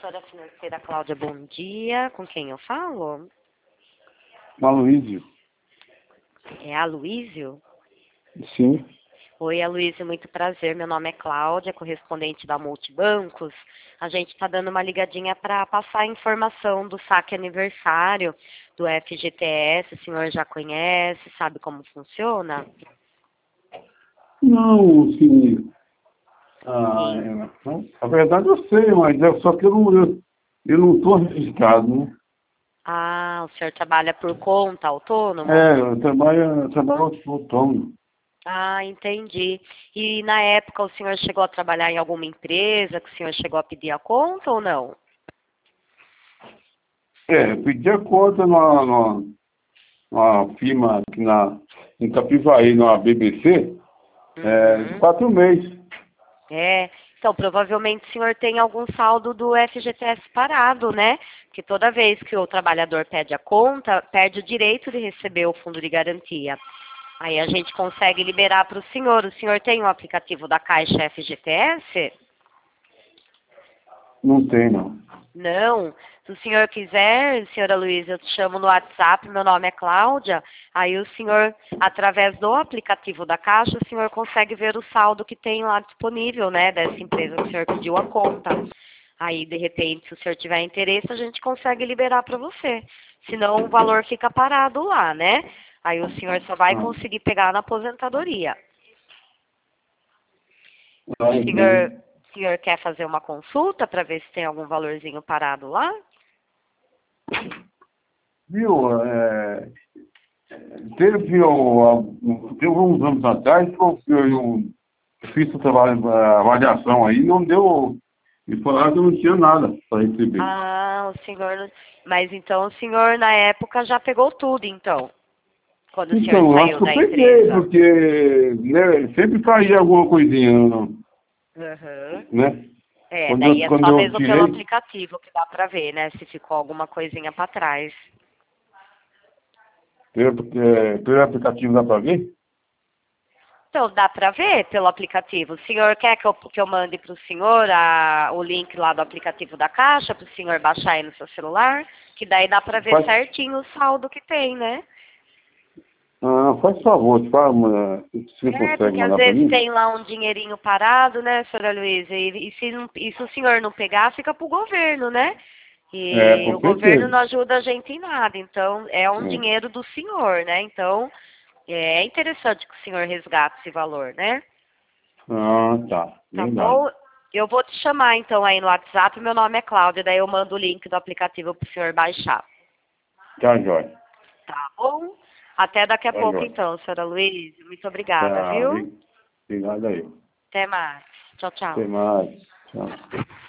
Assessora financeira Cláudia, bom dia. Com quem eu falo? Aloísio. É Aloísio? Sim. Oi, Aloísio, muito prazer. Meu nome é Cláudia, correspondente da Multibancos. A gente está dando uma ligadinha para passar a informação do saque aniversário do FGTS. O senhor já conhece, sabe como funciona? Não, sim. Sim. Na verdade eu sei, mas é só que eu não estou registrado, né? Ah, o senhor trabalha por conta, autônomo? Eu trabalho autônomo. Ah, entendi. E na época o senhor chegou a trabalhar em alguma empresa que o senhor chegou a pedir a conta ou não? Eu pedi a conta numa firma aqui em Capivari, na BBC, de Uhum. 4 meses. Então provavelmente o senhor tem algum saldo do FGTS parado, né? Porque toda vez que o trabalhador pede a conta, perde o direito de receber o fundo de garantia. Aí a gente consegue liberar para o senhor. O senhor tem o aplicativo da Caixa FGTS? Não tem, não. Não. Se o senhor quiser, senhora Luísa, eu te chamo no WhatsApp, meu nome é Cláudia. Aí o senhor, através do aplicativo da Caixa, o senhor consegue ver o saldo que tem lá disponível, né, dessa empresa que o senhor pediu a conta. Aí, de repente, se o senhor tiver interesse, a gente consegue liberar para você. Senão o valor fica parado lá, né? Aí o senhor só vai Ah, conseguir pegar na aposentadoria. ah, entendi. O senhor quer fazer uma consulta para ver se tem algum valorzinho parado lá? Viu? Teve uns anos atrás que eu fiz o trabalho, a avaliação aí, não deu. Me falaram que eu não tinha nada para receber. Ah, o senhor. Mas então o senhor na época já pegou tudo, então, quando o senhor Então, eu acho saiu que eu da peguei, empresa. porque né, sempre caía alguma coisinha, Uhum. né? Daí é Quando só eu mesmo pelo tirei, aplicativo que dá pra ver, né? Se ficou alguma coisinha pra trás. pelo aplicativo dá para ver? Então, dá pra ver pelo aplicativo. O senhor quer que eu mande pro senhor o link lá do aplicativo da Caixa, pro senhor baixar aí no seu celular? Que daí dá pra ver Faz, certinho o saldo que tem, né? faz favor, se você consegue Porque às mandar para vezes mim. tem lá um dinheirinho parado, né, senhora Luísa? E se o senhor não pegar, fica pro governo, né? E Com o governo certeza. não ajuda a gente em nada. Então, é um É. dinheiro do senhor, né? Então, é interessante que o senhor resgate esse valor, né? Ah, tá. Tá Verdade. bom? Eu vou te chamar, então, aí no WhatsApp. Meu nome é Cláudia. Daí eu mando o link do aplicativo pro senhor baixar. Tá, jóia. Tá bom? Até daqui a Tá, pouco, jóia. então, senhora Luísa. Muito obrigada, Tá, viu? obrigado aí. Até mais. Tchau, Até tchau. mais. Tchau.